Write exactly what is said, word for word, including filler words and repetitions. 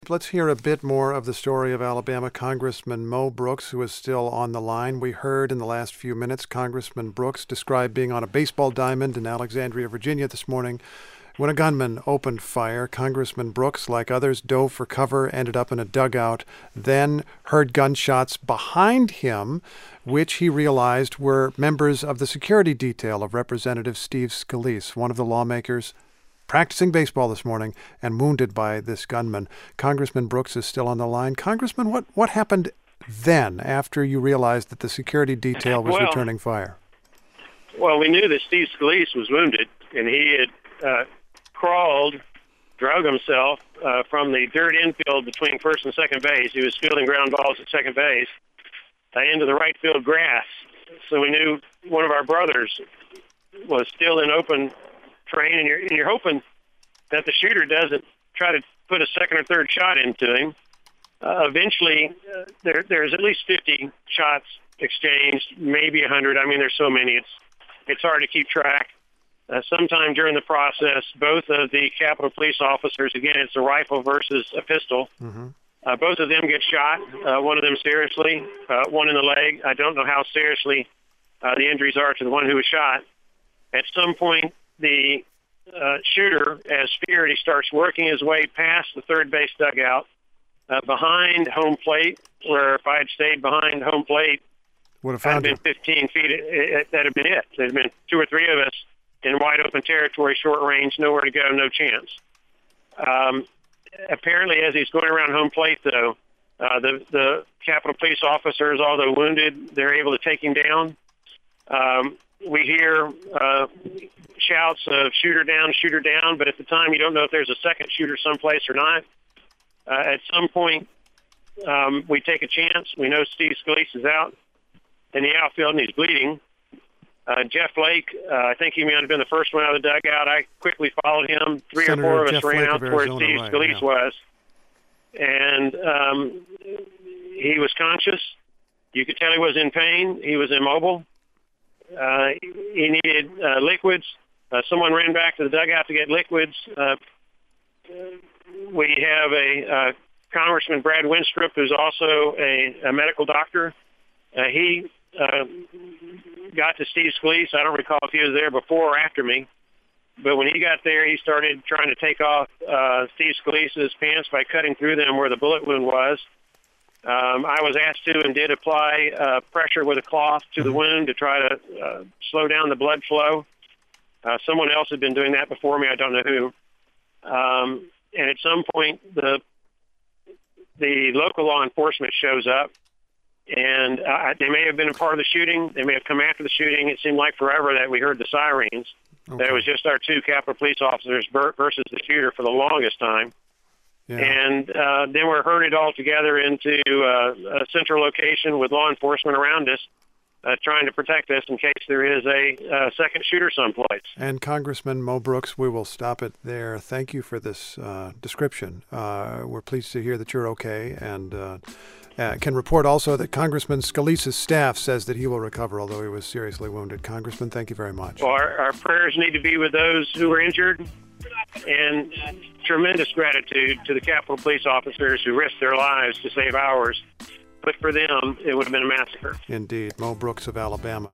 let's hear a bit more of the story of Alabama Congressman Mo Brooks, who is still on the line. We heard in the last few minutes Congressman Brooks describe being on a baseball diamond in Alexandria, Virginia this morning when a gunman opened fire. Congressman Brooks, like others, dove for cover, ended up in a dugout, then heard gunshots behind him, which he realized were members of the security detail of Representative Steve Scalise, one of the lawmakers practicing baseball this morning and wounded by this gunman. Congressman Brooks is still on the line. Congressman, what, what happened then after you realized that the security detail was well, returning fire? Well, we knew that Steve Scalise was wounded, and he had uh, crawled, drug himself uh, from the dirt infield between first and second base. He was fielding ground balls at second base uh, into the right field grass. So we knew one of our brothers was still in open train, and you're, and you're hoping that the shooter doesn't try to put a second or third shot into him. Uh, eventually, uh, there, there's at least fifty shots exchanged, maybe one hundred. I mean, there's so many, it's it's hard to keep track. Uh, sometime during the process, both of the Capitol Police officers, again, it's a rifle versus a pistol, mm-hmm. uh, both of them get shot, uh, one of them seriously, uh, one in the leg. I don't know how seriously uh, the injuries are to the one who was shot. At some point, the uh, shooter, as feared, he starts working his way past the third base dugout, uh, behind home plate, where if I had stayed behind home plate, would have I'd found been fifteen feet. It, it, that'd have been it. There'd been two or three of us in wide open territory, short range, nowhere to go, no chance. Um, apparently, as he's going around home plate, though, uh, the, the Capitol Police officers, although wounded, they're able to take him down. Um, we hear uh, shouts of shooter down, shooter down, but at the time you don't know if there's a second shooter someplace or not. Uh, at some point, um, we take a chance. We know Steve Scalise is out in the outfield and he's bleeding. Uh, Jeff Lake, uh, I think he may have been the first one out of the dugout. I quickly followed him. Three Senator or four of Jeff us ran Flake out of to where Arizona, Steve right, Scalise yeah. was. And um, he was conscious. You could tell he was in pain. He was immobile. Uh, he needed uh, liquids. Uh, someone ran back to the dugout to get liquids. Uh, we have a uh, Congressman Brad Winstrup, who's also a, a medical doctor. Uh, he uh, got to Steve Scalise. I don't recall if he was there before or after me, but when he got there, he started trying to take off uh, Steve Scalise's pants by cutting through them where the bullet wound was. Um, I was asked to and did apply uh, pressure with a cloth to the wound to try to uh, slow down the blood flow. Uh, someone else had been doing that before me. I don't know who. Um, and at some point, the the local law enforcement shows up, and uh, they may have been a part of the shooting. They may have come after the shooting. It seemed like forever that we heard the sirens. Okay. That it was just our two Capitol Police officers versus the shooter for the longest time. Yeah. And uh, then we're herded all together into uh, a central location with law enforcement around us, uh, trying to protect us in case there is a uh, second shooter someplace. And Congressman Mo Brooks, we will stop it there. Thank you for this uh, description. Uh, we're pleased to hear that you're okay, and uh, uh, can report also that Congressman Scalise's staff says that he will recover, although he was seriously wounded. Congressman, thank you very much. Well, our, our prayers need to be with those who were injured, and tremendous gratitude to the Capitol Police officers who risked their lives to save ours. But for them, it would have been a massacre. Indeed. Mo Brooks of Alabama.